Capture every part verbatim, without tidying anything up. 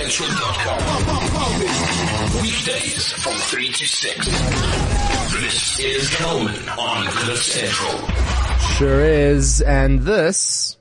Central dot com. Weekdays from three to six. This is Kelman on Cliff Central. Sure is, and this...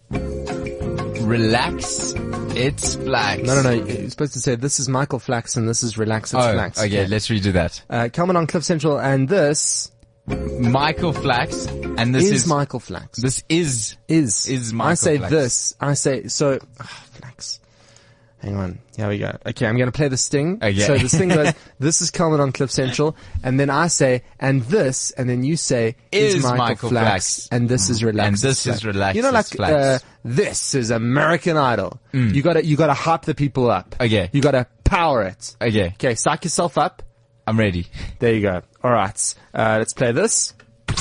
Relax, it's Flax. No, no, no, you're supposed to say, this is Michael Flax, and this is Relax, it's oh, Flax. Okay, let's redo that. Uh, Kelman on Cliff Central, and this... Michael Flax, and this is, is... Michael Flax. This is... Is. Is Michael I say Flax. this, I say, so... Oh, Flax. Hang on. Here we go. Okay, I'm going to play the sting. Okay. So the sting goes, this is Kelman on Cliff Central, and then I say, and this, and then you say, is, Is Michael, Michael Flax, Flax. and this is Relax. And It's this Flax. is Relax, You know, like, It's Flax. uh, this is American Idol. Mm. You gotta, you gotta hype the people up. Okay. You gotta power it. Okay, Okay, psych yourself up. I'm ready. There you go. Alright. Uh, let's play this.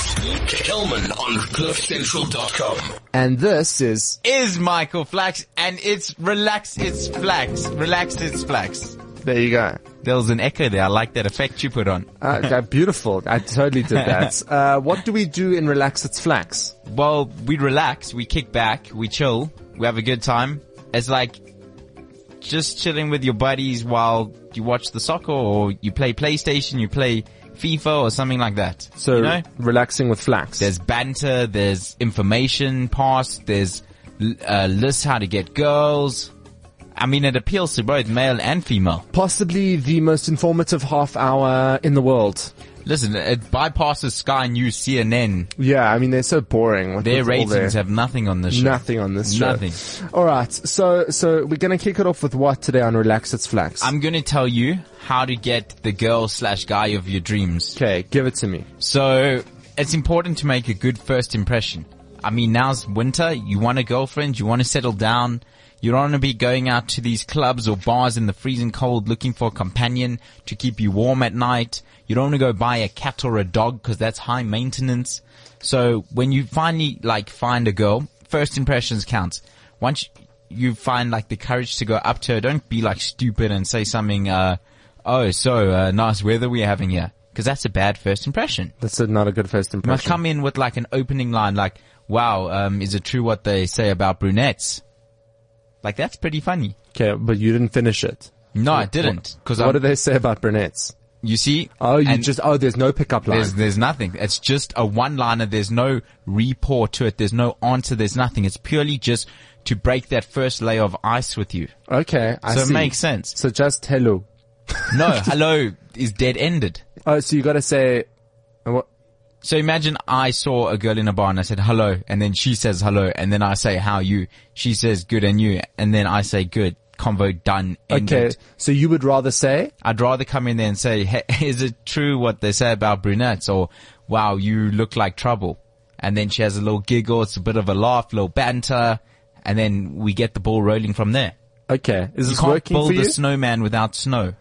Kelman on Cliff Central dot com. And this is, Is Michael Flax, and it's Relax, it's Flax. Relax, it's Flax. there you go. There was an echo there. I like that effect you put on. Uh, okay, beautiful. I totally did that. Uh, what do we do in Relax It's Flax? Well, we relax, we kick back, we chill, we have a good time. It's like just chilling with your buddies while you watch the soccer, or you play PlayStation, you play FIFA or something like that. So, you know? relaxing with Flax. There's banter, there's information passed, there's uh, lists how to get girls. I mean, it appeals to both male and female. Possibly the most informative half hour in the world. Listen, it bypasses Sky News, C N N. Yeah, I mean, they're so boring. With, Their with all ratings their, have nothing on this show. nothing on this show. Nothing. Alright, so, so we're gonna kick it off with what today on Relax It's Flax? I'm going to tell you how to get the girl slash guy of your dreams. Okay, give it to me. So, it's important to make a good first impression. I mean, now's winter, you want a girlfriend, you want to settle down, you don't want to be going out to these clubs or bars in the freezing cold looking for a companion to keep you warm at night. You don't want to go buy a cat or a dog because that's high maintenance. So when you finally like find a girl, first impressions count. Once you find like the courage to go up to her, don't be like stupid and say something, uh, oh, so uh, nice weather we're having here. Because that's a bad first impression. That's a, not a good first You impression. must come in with like an opening line like, wow, um, is it true what they say about brunettes? Like that's pretty funny. Okay, but you didn't finish it. No, I didn't. Cause What I'm, do they say about brunettes? you see? Oh, you and just, oh, there's no pickup line. There's, there's nothing. It's just a one-liner. There's no report to it. There's no answer. There's nothing. It's purely just to break that first layer of ice with you. Okay, I so see. it makes sense. So just hello. No, hello is dead-ended. Oh, so you gotta say, uh, what? So imagine I saw a girl in a bar and I said hello, and then she says hello, and then I say how are you? She says good, and you, and then I say good. Convo done. Ended. Okay, so you would rather say? I'd rather come in there and say, hey, is it true what they say about brunettes? Or, wow, you look like trouble. And then she has a little giggle. It's a bit of a laugh, a little banter. And then we get the ball rolling from there. Okay, is You this can't working build for you? a snowman without snow.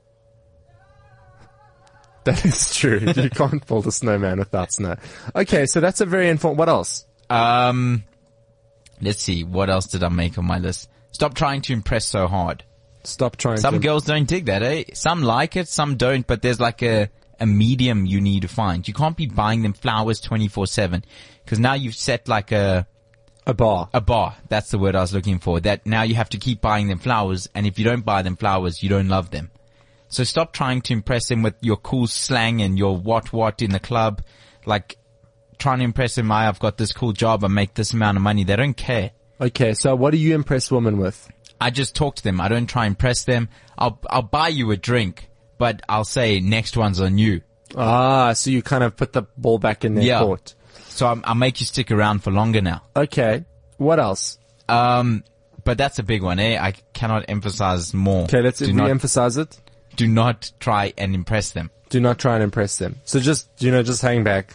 That is true. You can't build a snowman without snow. Okay, so that's a very informed. What else? Um, let's see. What else did I make on my list? Stop trying to impress so hard. Stop trying Some to... girls don't dig that, eh? Some like it, some don't, but there's like a, a medium you need to find. You can't be buying them flowers twenty-four seven. Cause now you've set like a, A bar. a bar. That's the word I was looking for. That now you have to keep buying them flowers, and if you don't buy them flowers, you don't love them. So stop trying to impress them with your cool slang and your what what in the club. Like, trying to impress them, I, I've got this cool job, I make this amount of money. They don't care. Okay, so what do you impress women with? I just talk to them. I don't try and impress them. I'll, I'll buy you a drink, but I'll say next one's on you. Ah, so you kind of put the ball back in their Yeah. court. So I'm, I'll make you stick around for longer now. Okay, what else? Um, but that's a big one, eh? I cannot emphasize more. Okay, let's do not, re-emphasize it. do not try and impress them. Do not try and impress them. So just, you know, just hang back.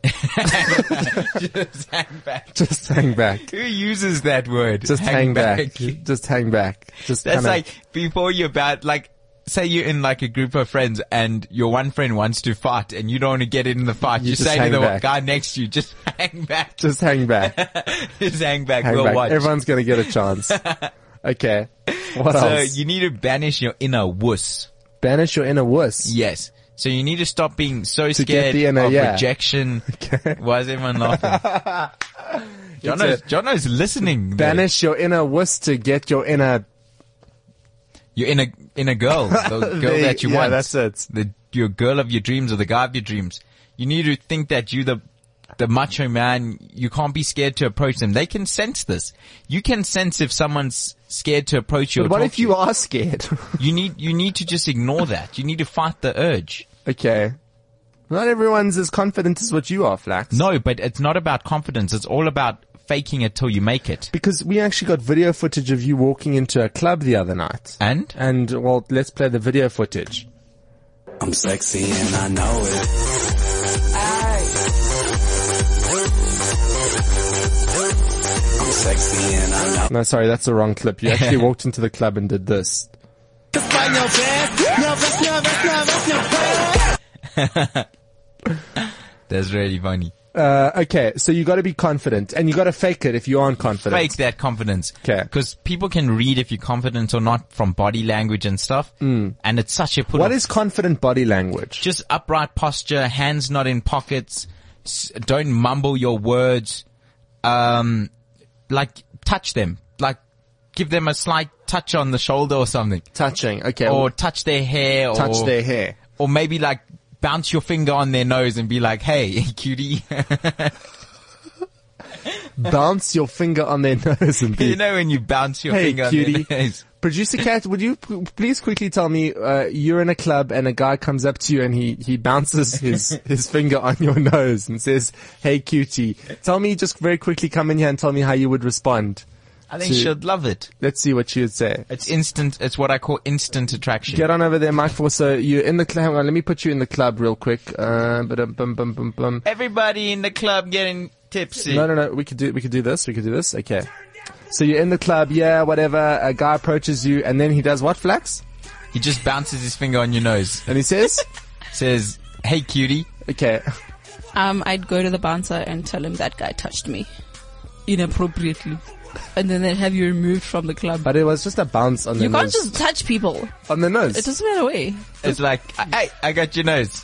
Just hang back. Just hang back. Who uses that word? Just hang, back. Just hang back. Just That's kinda, like before you're about, like, say you're in like a group of friends and your one friend wants to fight and you don't want to get in the fight. You You, just say to hang the back. guy next to you, just hang back. just hang back. Just hang back. Hang we'll back. watch. Everyone's gonna get a chance. Okay. What so else? you need to banish your inner wuss. Banish your inner wuss. Yes. So you need to stop being so To get scared the inner- of yeah. rejection. Okay. Why is everyone laughing? Jono's, a- Jono's listening. there. Banish your inner wuss to get your inner... You're in a in a girl, the girl They- that you yeah, want. that's it. The your girl of your dreams or the guy of your dreams. You need to think that you the the macho man. You can't be scared to approach them. They can sense this. You can sense if someone's scared to approach you. But or what talk if to you are scared? You need you need to just ignore that. You need to fight the urge. Okay. Not everyone's as confident as what you are, Flax. No, but it's not about confidence. It's all about faking it till you make it. Because we actually got video footage of you walking into a club the other night. And And, well, let's play the video footage. I'm sexy and I know it. I'm sexy and I know No, sorry, that's the wrong clip. You actually walked into the club and did this. that's really funny. Uh, okay, so you gotta be confident. And you gotta fake it if you aren't confident. Fake that confidence. 'Kay. Because people can read if you're confident or not from body language and stuff. Mm. And it's such a put What off. is confident body language? Just upright posture, hands not in pockets. S- don't mumble your words. Um, like touch them. Like give them a slight touch on the shoulder or something. Touching, okay. Or touch their hair. touch or, their hair. Or maybe like bounce your finger on their nose and be like, hey, cutie. Bounce your finger on their nose and be, You know when you bounce your hey, finger on cutie. their nose. Producer Cat, would you p- please quickly tell me, uh, you're in a club and a guy comes up to you and he, he bounces his, his finger on your nose and says, hey cutie. Tell me, just very quickly come in here and tell me how you would respond. I think to- she'll love it. Let's see what she would say. It's instant. It's what I call instant attraction. Get on over there, Mike Four. So you're in the club. Hang on, let me put you in the club real quick. Uh, bum, bum, bum, bum, bum. Everybody in the club getting tipsy. No, no, no. We could do, we could do this. We could do this. Okay. So you're in the club, yeah, whatever. A guy approaches you and then he does what, Flax? He just bounces his finger on your nose. And he says, Says, hey cutie. okay. Um, I'd go to the bouncer and tell him that guy touched me inappropriately. And then they'd have you removed from the club. But it was just a bounce on the You can't nose. just touch people. on the nose. It doesn't matter way. It's like, hey, I got your nose.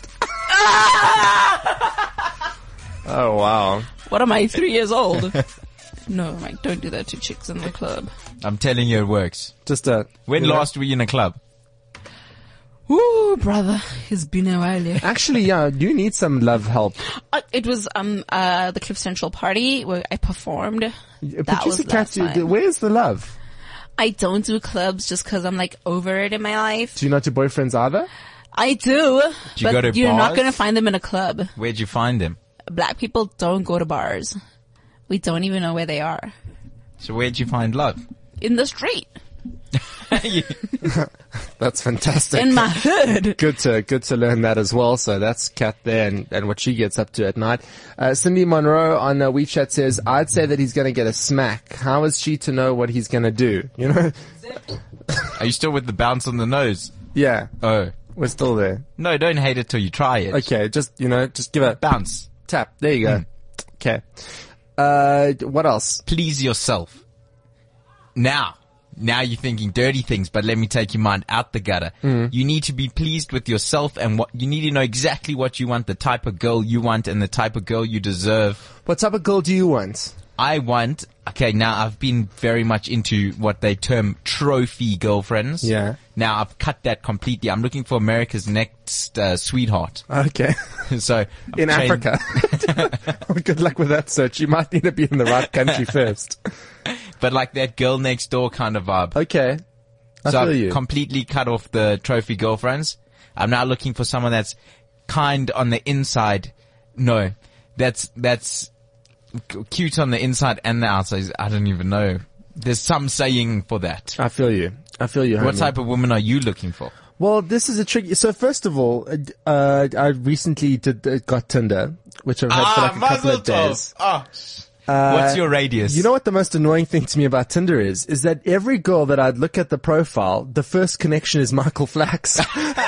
Oh, wow. What am I, three years old? No, Mike, don't do that to chicks in the club. I'm telling you it works. Just a... When you know. last were you in a club? Ooh, brother, it's been a while. Yeah. Actually, yeah, you need some love help. Uh, it was um uh the Cliff Central party where I performed. That was Producer Cat, last you- time. where's the love? I don't do clubs just because I'm like over it in my life. Do you not do boyfriends either? I do, Do you but go to you're not bars? gonna find them in a club. Where'd you find them? Black people don't go to bars. We don't even know where they are. So where'd you find love? In the street. That's fantastic. In my hood. Good to good to learn that as well. So that's Kat there and, and what she gets up to at night. Uh, Cindy Monroe on uh, WeChat says, "I'd say that he's going to get a smack. How is she to know what he's going to do? You know? Are you still with the bounce on the nose? Yeah, Oh. we're still there. No, don't hate it till you try it. Okay, just you know, just give it a Bounce. tap. There you go. Okay. Uh, what else? Please yourself. Now. Now you're thinking dirty things, but let me take your mind out the gutter. Mm. You need to be pleased with yourself and what, you need to know exactly what you want, the type of girl you want and the type of girl you deserve. What type of girl do you want? I want, okay, now I've been very much into what they term trophy girlfriends. Yeah. Now I've cut that completely. I'm looking for America's next uh, sweetheart. Okay. so I've In changed- Africa. Good luck with that search. You might need to be in the right country first. But like that girl next door kind of vibe. Okay. I so feel I've you. completely cut off the trophy girlfriends. I'm now looking for someone that's kind on the inside. No, that's, that's c- cute on the inside and the outside. I don't even know. There's some saying for that. I feel you. I feel you. What homie. type of woman are you looking for? Well, this is a tricky. So first of all, uh, uh, I recently did uh, got Tinder, which I've had for like a couple of days. Oh. What's your radius? You know what the most annoying thing to me about Tinder is? Is that every girl that I'd look at the profile, the first connection is Michael Flax.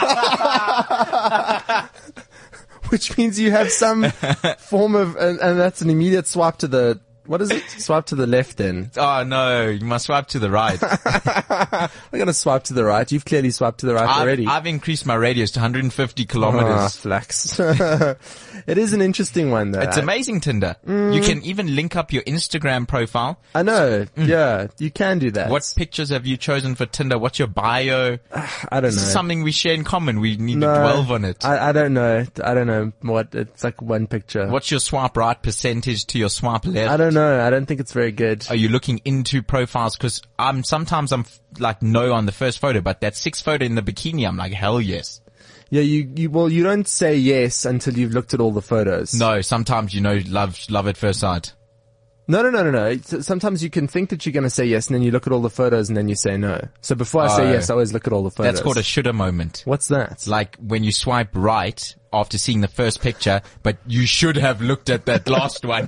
Which means you have some form of, and, and that's an immediate swipe to the, what is it? Swipe to the left then. Oh no, you must swipe to the right. I'm gonna swipe to the right. You've clearly swiped to the right I've, already. I've increased my radius to one hundred fifty Ah, kilometers. flax. It is an interesting one though. It's amazing, Tinder. You can even link up your Instagram profile. I know. Yeah, you can do that. What pictures have you chosen for Tinder? What's your bio? I don't know. This is something we share in common. We need No, to dwell on it. I, I don't know. I don't know what. It's like one picture. What's your swipe right percentage to your swipe left? I don't know. I don't think it's very good. Are you looking into profiles? Cause I'm, sometimes I'm f- like no on the first photo, but that sixth photo in the bikini, I'm like, hell yes. Yeah, you, you, well, you don't say yes until you've looked at all the photos. No, sometimes you know, love, love at first sight. No, no, no, no, no. It's- Sometimes you can think that you're going to say yes and then you look at all the photos and then you say no. So before I say Oh. yes, I always look at all the photos. That's called a shoulda moment. What's that? Like when you swipe right after seeing the first picture, but you should have looked at that last one.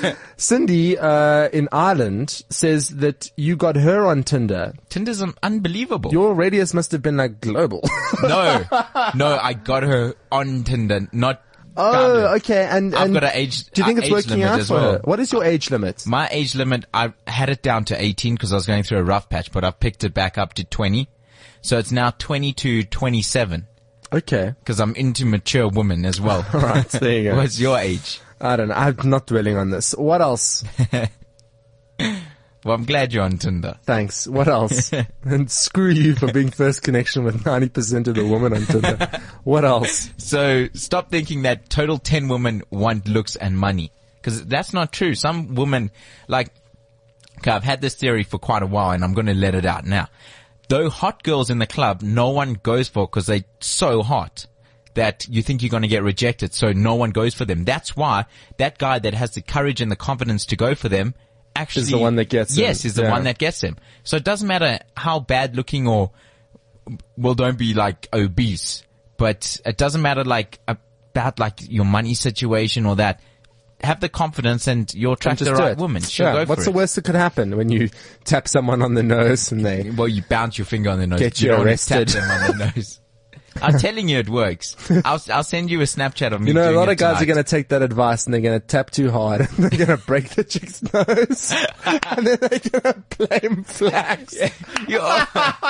Cindy, uh, in Ireland says that you got her on Tinder. Tinder's un- unbelievable. Your radius must have been like global. no, no, I got her on Tinder, not Oh, found her. okay. And, I've and got an age. do you think uh, it's age working limit out as for well. her? What is your age limit? My age limit, I had it down to eighteen because I was going through a rough patch, but I've picked it back up to twenty. So it's now twenty to twenty-seven Okay. because I'm into mature women as well. All right. There you go. What's your age? I don't know. I'm not dwelling on this. What else? Well, I'm glad you're on Tinder. Thanks. What else? And screw you for being first connection with ninety percent of the women on Tinder. What else? So stop thinking that total ten women want looks and money, because that's not true. Some women, like, okay, I've had this theory for quite a while and I'm going to let it out now. Though hot girls in the club, no one goes for because they're so hot that you think you're going to get rejected. So no one goes for them. That's why that guy that has the courage and the confidence to go for them actually Is the one that gets them. Yes, is the Yeah. one that gets them. So it doesn't matter how bad looking or, well, don't be like obese, but it doesn't matter like about like your money situation or that. Have the confidence and you'll attract Just the do right it. woman. She'll Yeah. go for What's the it. worst that could happen when you tap someone on the nose and they Well, you bounce your finger on the nose. Get you you don't want to arrested. tap them on the nose. I'm telling you it works. I'll, I'll send you a Snapchat of me You know, a doing lot it of guys tonight. are going to take that advice and they're going to tap too hard and they're going to break the chick's nose and then they're going to blame flags. You all,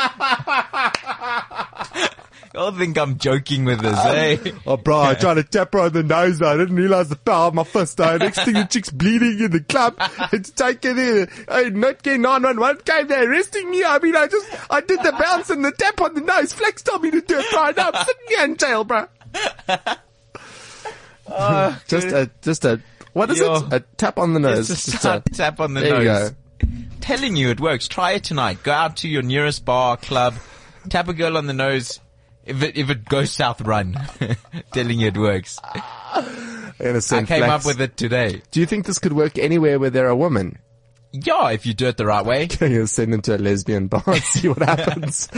you all think I'm joking with this, eh? Oh, bro, I tried to tap her on the nose. I didn't realize the power of my fist. Though. Next thing, the chick's bleeding in the club. It's taken in. Hey, not getting nine one one came there arresting me. I mean, I just, I did the bounce and the tap on the nose. Flex told me to do it right now. I'm sitting here in jail, bro. just a, just a, what is Yo. it? A tap on the nose. It's Just just a a- tap on the there you nose. go. Telling you it works. Try it tonight. Go out to your nearest bar, club, tap a girl on the nose. If it, if it goes south, run. Telling you it works. I'm gonna I send came flags. up with it today. Do you think this could work anywhere where there are women? Yeah, if you do it the right way. I'm gonna send them to a lesbian bar and see what happens.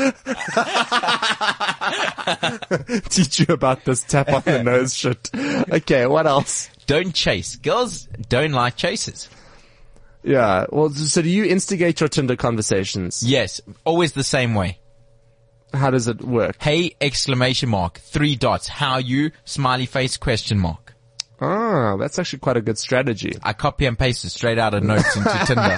Teach you about this tap on the nose shit. Okay, what else? Don't chase. Girls don't like chasers. Yeah, well, so do you instigate your Tinder conversations? Yes, always the same way. How does it work? Hey, exclamation mark, three dots, how you, smiley face, question mark. Ah, that's actually quite a good strategy. I copy and paste it straight out of notes into Tinder.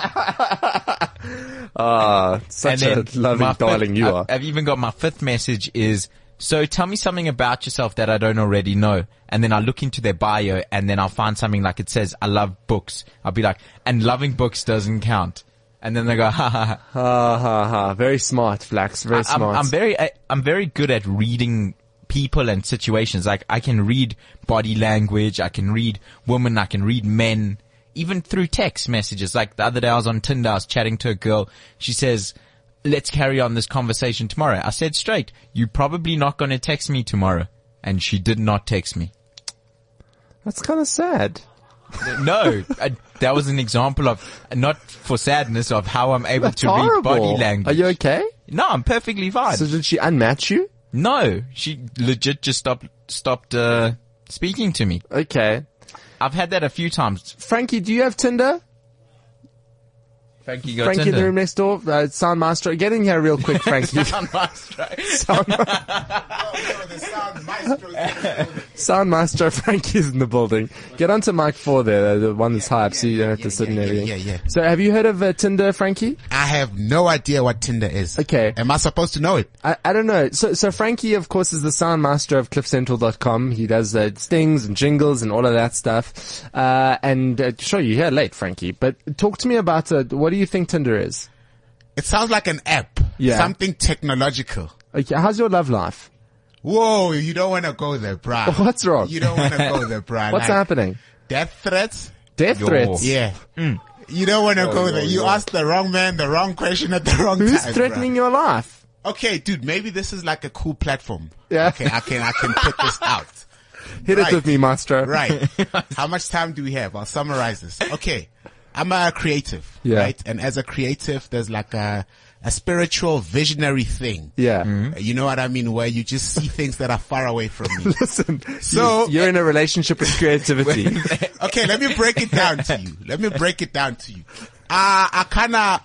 Ah, such a loving my darling fifth- you I've, are. I've even got my fifth message is, so tell me something about yourself that I don't already know. And then I look into their bio and then I'll find something like it says, I love books. I'll be like, and loving books doesn't count. And then they go, ha ha ha. Ha ha ha. Very smart, Flax. Very I'm, smart. I'm very, I, I'm very good at reading people and situations. Like I can read body language. I can read women. I can read men, even through text messages. Like the other day I was on Tinder. I was chatting to a girl. She says, let's carry on this conversation tomorrow. I said straight, you're probably not going to text me tomorrow. And she did not text me. That's kind of sad. No, uh, that was an example of, not for sadness, of how I'm able That's to horrible. read body language. Are you okay? No, I'm perfectly fine. So did she unmatch you? No, she legit just stopped, stopped, uh, speaking to me. Okay. I've had that a few times. Frankie, do you have Tinder? Frankie got Frankie in the Tinder. room next door. Uh, Sound Maestro. Get in here real quick, Frankie. Sound Maestro. Sound, Sound Maestro Frankie's in the building. Get onto mic four there, the one that's high up, so you don't have to sit and everything. yeah, yeah. So have you heard of uh, Tinder, Frankie? I have no idea what Tinder is. Okay. Am I supposed to know it? I, I don't know. So, so Frankie, of course, is the sound master of cliff central dot com. He does uh, stings and jingles and all of that stuff. Uh, and uh, sure, you're here late, Frankie. But talk to me about uh, what do you think Tinder is? It sounds like an app. Yeah. Something technological. Okay, how's your love life? Whoa, you don't want to go there, bruh. What's wrong? You don't want to go there, bruh. What's Like, happening? Death threats? Death Yo. threats? Yeah. You don't want to go there. You asked the wrong man the wrong question at the wrong Who's time. threatening bruh. your life? Okay, dude, maybe this is like a cool platform. Yeah. Okay, I can, I can put this out. Hit Right. it with me, Maestro. Right. How much time do we have? I'll summarize this. Okay. I'm a creative. Yeah. Right. And as a creative, there's like a, a spiritual visionary thing. Yeah. Uh, You know what I mean? Where you just see things that are far away from me. Listen, So- you, you're in a relationship with creativity. Okay, let me break it down to you. Let me break it down to you. Uh, I kind of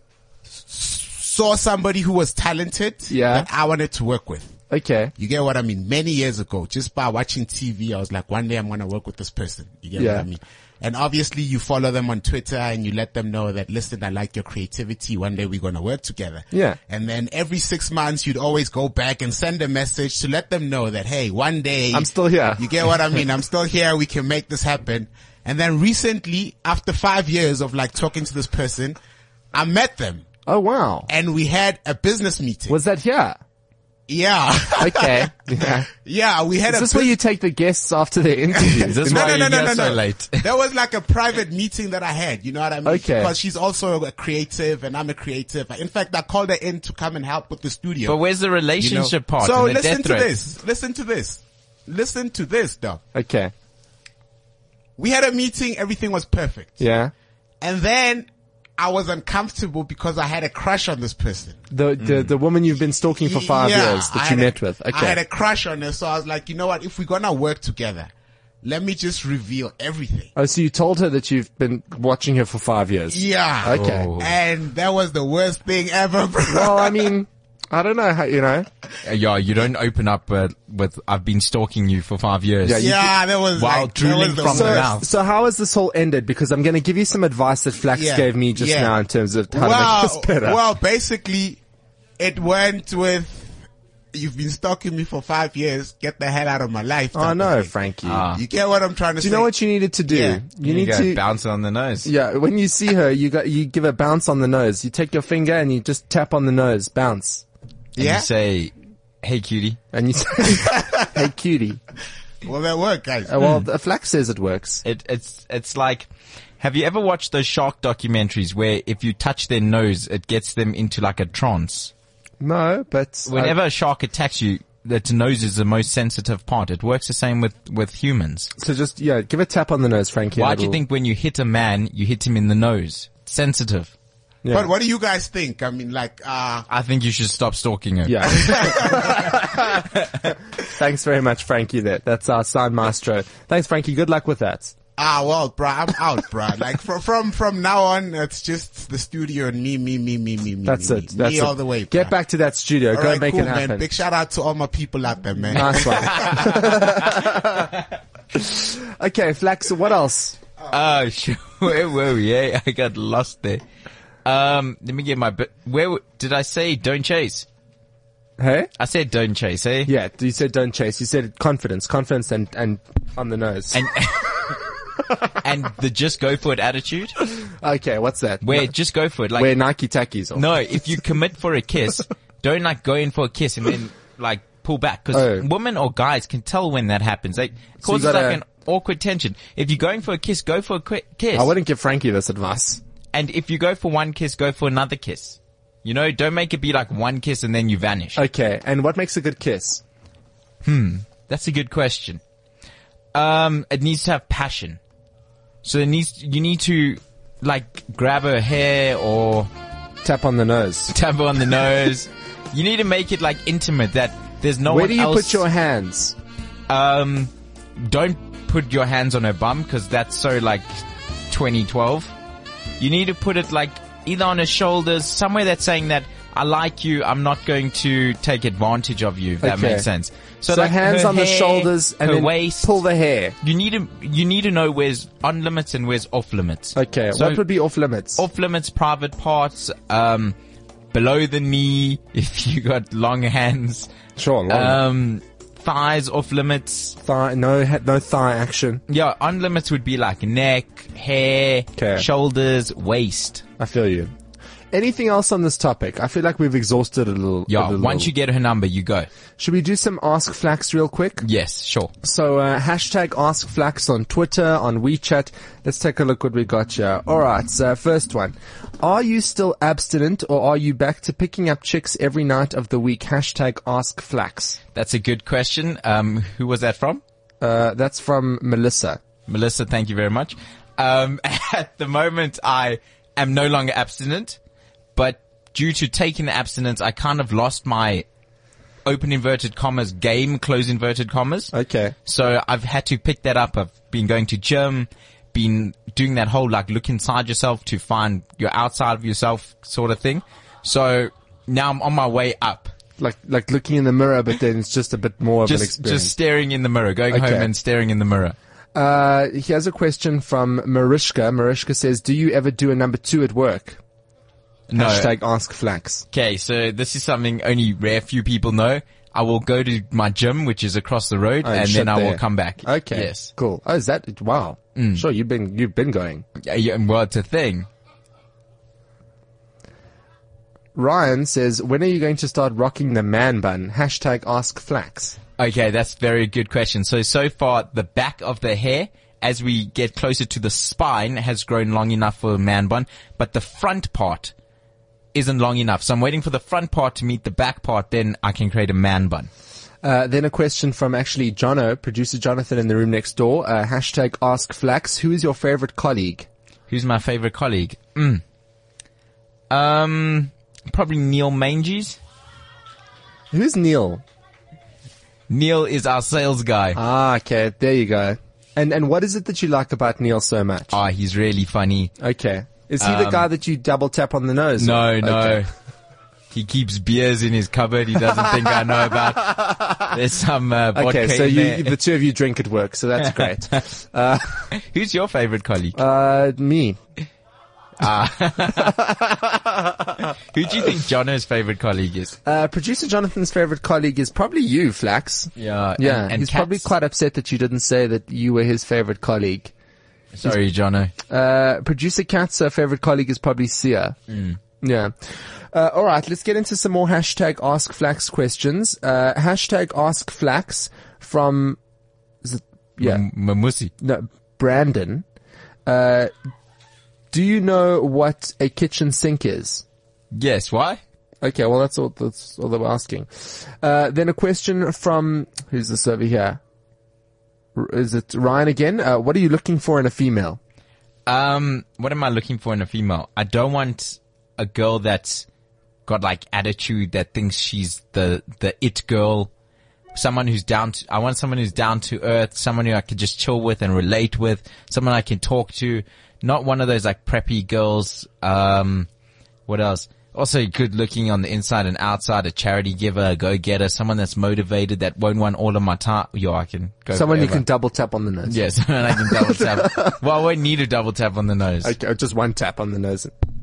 saw somebody who was talented Yeah. that I wanted to work with. Okay. You get what I mean? Many years ago, just by watching T V, I was like, one day I'm going to work with this person. You get Yeah. what I mean? And obviously you follow them on Twitter and you let them know that, listen, I like your creativity. One day we're going to work together. Yeah. And then every six months you'd always go back and send a message to let them know that, hey, one day I'm still here. You get what I mean? I'm still here. We can make this happen. And then recently, after five years of like talking to this person, I met them Oh, wow. and we had a business meeting. Was that here? yeah. Okay. Yeah. yeah. We had Is a this where you take the guests after their interviews? That's No, why no, no, you're no, here no, so no. late. That was like a private meeting that I had. You know what I mean? Okay. Because she's also a creative and I'm a creative. In fact, I called her in to come and help with the studio. But where's the you know? relationship part? So and the listen death to threats? this. Listen to this. Listen to this, dog. Okay. We had a meeting. Everything was perfect. Yeah. And then I was uncomfortable because I had a crush on this person. The, the, the woman you've been stalking for five Yeah, years I that you had a- met with. I had Okay. a crush on her. So I was like, you know what? If we're going to work together, let me just reveal everything. Oh, so you told her that you've been watching her for five years. Yeah. Okay. Oh. And that was the worst thing ever, bro. Well, I mean, I don't know how, you know. Uh, Yeah, you don't open up uh, with, I've been stalking you for five years. Yeah, you- Yeah, that was While like, that drooling was the from the worst. mouth. So how has this all ended? Because I'm going to give you some advice that Flax Yeah, gave me just yeah. now in terms of how to make Well, this better. well, basically, it went with, you've been stalking me for five years, get the hell out of my life. oh type of no, thing. Frankie. Ah. You get what I'm trying to do you say? know what you needed to do? Yeah. You need go to, bounce on the nose. yeah, when you see her, you got, you give a bounce on the nose. You take your finger and you just tap on the nose, bounce. And Yeah? you say, hey cutie. And you say, hey cutie. Will that work, guys? Uh, well, the Flax says it works. It, it's, it's like, have you ever watched those shark documentaries where if you touch their nose, it gets them into like a trance? No, but Whenever uh, a shark attacks you, its nose is the most sensitive part. It works the same with, with humans. so just, yeah, give a tap on the nose, Frankie. Why and do you it'll- think when you hit a man, you hit him in the nose? Sensitive. Yeah. But what do you guys think? I mean, like, uh, I think you should stop stalking her. Yeah. Thanks very much, Frankie. There. That's our sign maestro. Thanks, Frankie. Good luck with that. ah, well, bruh, I'm out, bruh. Like, from, from, from now on, it's just the studio and me, me, me, me, me, me. That's me, it. Me, That's me it. all the way, Get bruh. back to that studio. All Go right, and make cool, it happen. man. Big shout out to all my people out there, man. Nice one. Okay, Flax, what else? Oh, sure. Where were we? Eh? I got lost there. Um, let me get my bit. Where w- did I say don't chase? Hey? I said don't chase, eh? Yeah, you said don't chase. You said confidence. Confidence and, and on the nose. And and the just go for it attitude, okay, what's that? where just go for it. Like Wear Nike tackies on. no, if you commit for a kiss, don't like go in for a kiss and then like pull back because Oh. women or guys can tell when that happens. Like So you causes gotta- like an awkward tension. If you're going for a kiss, go for a quick kiss. I wouldn't give Frankie this advice. And if you go for one kiss, go for another kiss. You know, don't make it be like one kiss and then you vanish. Okay, and what makes a good kiss? That's a good question. Um, it needs to have passion. So it needs, you need to like grab her hair or Tap on the nose. tap her on the nose. You need to make it like intimate that there's no Where one do you else. put your hands? Um, don't put your hands on her bum because that's so like twenty twelve. You need to put it like either on her shoulders, somewhere that's saying that I like you, I'm not going to take advantage of you, if that Okay. makes sense. So, like hands her on the hair, shoulders and her then waist. pull the hair. You need to, you need to know where's on limits and where's off limits. Okay, So what would be off limits? off limits, private parts, um, below the knee, if you got long hands, Sure, long. um, thighs off limits. thigh, no, ha- no thigh action. Yeah, on limits would be like neck, hair, Okay. shoulders, waist. I feel you. Anything else on this topic? I feel like we've exhausted a little. Yeah, a little. once you get her number, you go. Should we do some Ask Flax real quick? Yes, sure. So, uh, hashtag Ask Flax on Twitter, on WeChat. Let's take a look what we got here. Alright, so first one. Are you still abstinent or are you back to picking up chicks every night of the week? Hashtag Ask Flax. That's a good question. Um, who was that from? Uh, that's from Melissa. Melissa, thank you very much. Um, at the moment, I am no longer abstinent, but due to taking the abstinence, I kind of lost my open inverted commas game, close inverted commas. Okay. So I've had to pick that up. I've been going to gym, been doing that whole like look inside yourself to find your outside of yourself sort of thing. So now I'm on my way up. Like, like looking in the mirror, but then it's just a bit more of an Just, experience. just staring in the mirror, going Okay. home and staring in the mirror. Uh, here's a question from Marishka. Marishka says, do you ever do a number two at work? No. Hashtag Ask Flax. Okay, so this is something only rare few people know. I will go to my gym, which is across the road, Oh, and shit then I there. will come back. Okay. Yes. Cool. Oh, is that, wow. Sure, you've been, you've been going. Yeah, yeah, well, it's a thing. Ryan says, when are you going to start rocking the man bun? Hashtag Ask Flax. Okay, that's a very good question. So, so far, the back of the hair, as we get closer to the spine, has grown long enough for a man bun, but the front part isn't long enough. So I'm waiting for the front part to meet the back part, then I can create a man bun. Uh, then a question from actually Jono, producer Jonathan in the room next door. Uh, hashtag Ask Flax. Who is your favorite colleague? Who's my favorite colleague? Mm. Um, probably Neil Manges. Who's Neil? Neil is our sales guy. Ah, okay. There you go. And, and what is it that you like about Neil so much? Ah, he's really funny. Okay. Is he the Um, guy that you double tap on the nose? No, no. Okay. He keeps beers in his cupboard he doesn't think I know about. There's some uh, vodka Okay, so in you, there. the two of you drink at work, so that's great. Uh, Who's your favorite colleague? uh, me. Who do you think Jono's favorite colleague is? Uh, producer Jonathan's favorite colleague is probably you, Flax. Yeah, Yeah, and, and he's Kat's- probably quite upset that you didn't say that you were his favorite colleague. Sorry, Jono. Uh, producer Kat's uh, favorite colleague is probably Sia. Yeah. Uh, alright, let's get into some more hashtag Ask Flax questions. Uh, hashtag Ask Flax from, is it, yeah, M- Mamusi. no, Brandon. Uh, do you know what a kitchen sink is? Yes, why? Okay, well that's all, that's all they were asking. Uh, then a question from, who's this over here? R- Is it Ryan again? Uh, what are you looking for in a female? Um, what am I looking for in a female? I don't want a girl that's got like attitude, that thinks she's the, the it girl. Someone who's down to, I want someone who's down to earth, someone who I can just chill with and relate with, someone I can talk to. Not one of those like preppy girls. Um, what else? Also good looking on the inside and outside, a charity giver, a go-getter, someone that's motivated, that won't want all of my time. Yo, I can go Someone you forever. can double tap on the nose. Yes, and I can double tap. Well, I won't need a double tap on the nose. Okay, just one tap on the nose.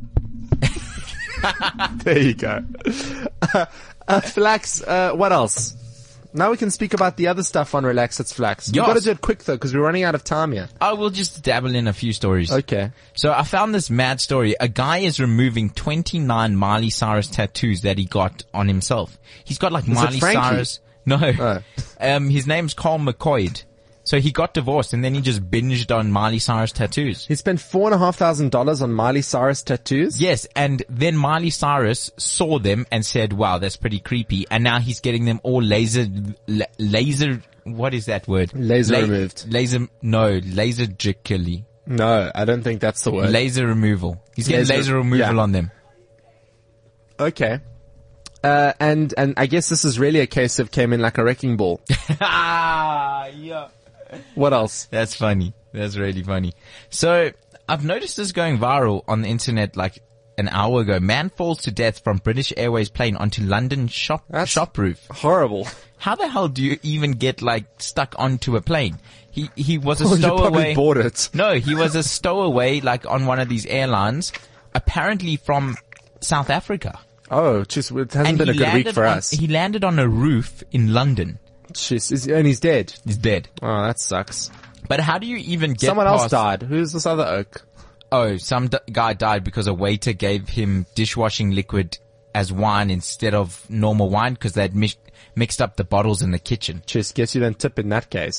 There you go. Uh, uh, Flax, uh, what else? Now we can speak about the other stuff on Relax It's Flax. We've Yes. got to do it quick though, because we're running out of time here. I will just dabble in a few stories. Okay. So I found this mad story. A guy is removing twenty-nine Miley Cyrus tattoos that he got on himself. He's got like it Miley Frankie? Cyrus. No. Oh. Um, his name's Carl McCoy. So he got divorced and then he just binged on Miley Cyrus tattoos. He spent four and a half thousand dollars on Miley Cyrus tattoos. Yes, and then Miley Cyrus saw them and said, wow, that's pretty creepy. And now he's getting them all laser, la- laser, what is that word? Laser removed. Laser, no, lasergically. No, I don't think that's the word. Laser removal. He's getting Laser- laser, removal yeah. on them. Okay. Uh, and, and I guess this is really a case of came in like a wrecking ball. Ah, yeah. What else? That's funny. That's really funny. So I've noticed this going viral on the internet like an hour ago. Man falls to death from British Airways plane onto London shop That's shop roof. Horrible. How the hell do you even get like stuck onto a plane? He he was a Oh, you probably stowaway. bought it. No, he was a stowaway like on one of these airlines, apparently from South Africa. Oh, just it hasn't And been a he good week landed for on, us. He landed on a roof in London. Jeez, is, and he's dead. He's dead. Oh, that sucks. But how do you even get Someone past, else died. Who's this other oak? Oh, some d- guy died because a waiter gave him dishwashing liquid as wine instead of normal wine because they'd mi- mixed up the bottles in the kitchen. Just guess you don't tip in that case.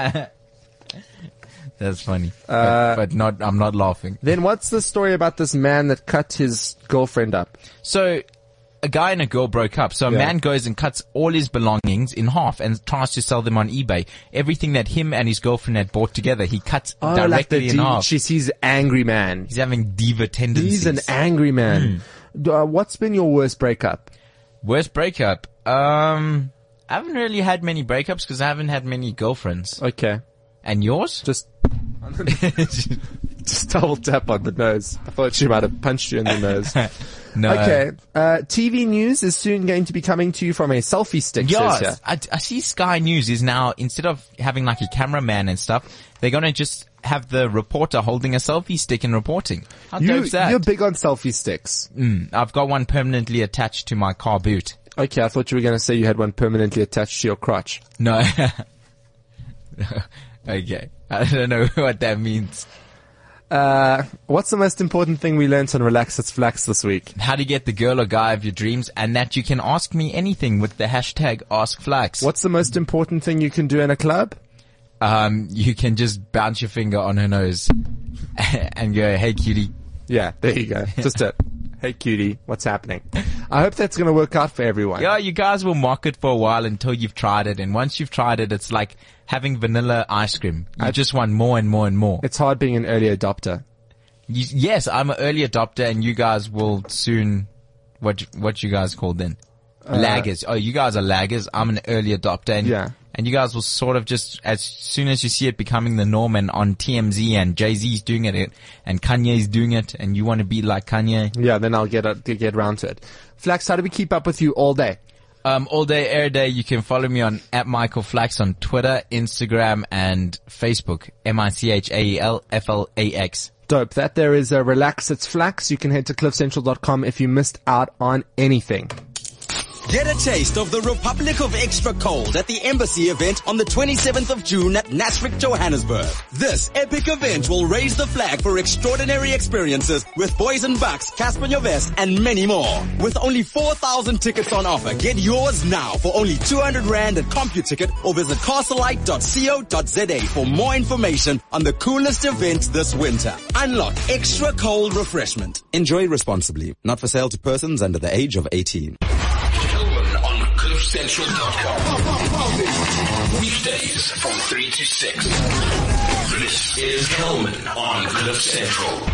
That's funny. Uh, but, but not, I'm not laughing. Then what's the story about this man that cut his girlfriend up? So, a guy and a girl broke up. So a Yeah. man goes and cuts all his belongings in half and tries to sell them on eBay. Everything that him and his girlfriend had bought together, he cuts Oh, like directly the in div- half. She's, he's angry man. He's having diva tendencies. He's an angry man. D- Uh, what's been your worst breakup? Worst breakup. Um, I haven't really had many breakups because I haven't had many girlfriends. Okay. And yours? Just, just double tap on the nose. I thought she might have punched you in the nose. No. Okay. Uh, T V news is soon going to be coming to you from a selfie stick. says here. Yes, I, I see Sky News is now, instead of having like a cameraman and stuff, they're going to just have the reporter holding a selfie stick and reporting. How You, dope's that? you're big on selfie sticks. Mm, I've got one permanently attached to my car boot. Okay, I thought you were going to say you had one permanently attached to your crotch. No. Okay. I don't know what that means. Uh, what's the most important thing we learned on Relax It's Flax this week? How to get the girl or guy of your dreams, and that you can ask me anything with the hashtag AskFlax. What's the most important thing you can do in a club? Um, you can just bounce your finger on her nose and go, hey cutie. Yeah, there you go. Just it. Hey cutie, what's happening? I hope that's going to work out for everyone. Yeah, you guys will mock it for a while until you've tried it, and once you've tried it, it's like having vanilla ice cream. You I- just want more and more and more. It's hard being an early adopter. You, yes, I'm an early adopter, and you guys will soon, what what you guys call then? Laggers. Oh, you guys are laggers. I'm an early adopter, and Yeah. and you guys will sort of just, as soon as you see it becoming the norm, and on T M Z and Jay-Z's doing it, and Kanye's doing it, and you want to be like Kanye. Yeah, then I'll get, uh, get around to it. Flax, how do we keep up with you all day? Um, all day, every day, you can follow me on at Michael Flax on Twitter, Instagram, and Facebook. M I C H A E L F L A X. Dope. That there is a Relax It's Flax. You can head to cliff central dot com if you missed out on anything. Get a taste of the Republic of Extra Cold at the Embassy event on the twenty-seventh of June at Nasrec, Johannesburg. This epic event will raise the flag for extraordinary experiences with Boys and Bucks, Casper Nyovest, and many more. With only four thousand tickets on offer, get yours now for only two hundred rand at CompuTicket or visit castlelight dot co dot za for more information on the coolest event this winter. Unlock extra cold refreshment. Enjoy responsibly. Not for sale to persons under the age of eighteen. Kelman on cliff central dot com. Weekdays from three to six. This is Kelman on Cliff Central.